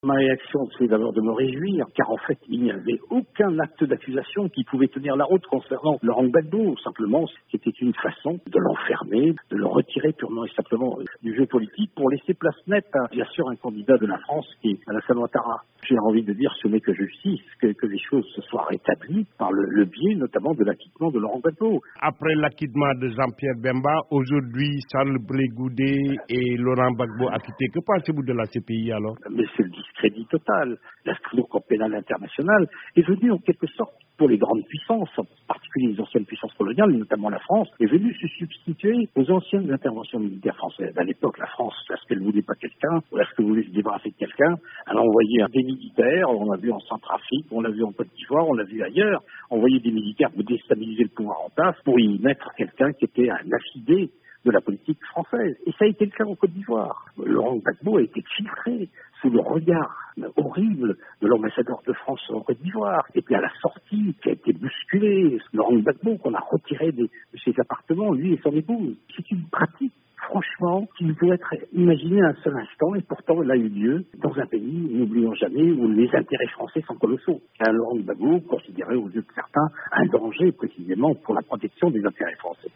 Ma réaction, c'est d'abord de me réjouir, car en fait, il n'y avait aucun acte d'accusation qui pouvait tenir la route concernant Laurent Gbagbo. Simplement, c'était une façon de l'enfermer, de le retirer purement et simplement du jeu politique pour laisser place nette à, bien sûr, un candidat de la France qui est Alassane Ouattara. J'ai envie de dire, ce n'est que justice, que les choses se soient rétablies par le biais notamment de l'acquittement de Laurent Gbagbo. Après l'acquittement de Jean-Pierre Bemba, aujourd'hui, Charles Blé Goudé et Laurent Gbagbo acquittés. Que pensez-vous de la CPI alors? Mais c'est le discrédit total. La Cour pénale internationale est venue en quelque sorte pour les grandes puissances, en particulier les anciennes puissances coloniales, notamment la France, est venue se substituer aux anciennes interventions militaires françaises. À l'époque, la France, lorsqu'elle ne voulait pas quelqu'un, ou lorsqu'elle voulait se débarrasser de quelqu'un, elle envoyait des militaires, on l'a vu en Centrafrique, on l'a vu en Côte d'Ivoire, on l'a vu ailleurs, envoyer des militaires pour déstabiliser le pouvoir en place, pour y mettre quelqu'un qui était un affidé de la politique française. Et ça a été le cas en Côte d'Ivoire. Laurent Gbagbo a été filtré sous le regard horrible de l'ambassadeur de France en Côte d'Ivoire. Et puis à la sortie, qui a été bousculé, Laurent Gbagbo, qu'on a retiré de ses appartements, lui et son épouse. C'est une pratique, franchement, qui ne peut être imaginée un seul instant, et pourtant elle a eu lieu dans un pays, n'oublions jamais, où les intérêts français sont colossaux. Laurent Gbagbo considéré aux yeux de certains un danger précisément pour la protection des intérêts français.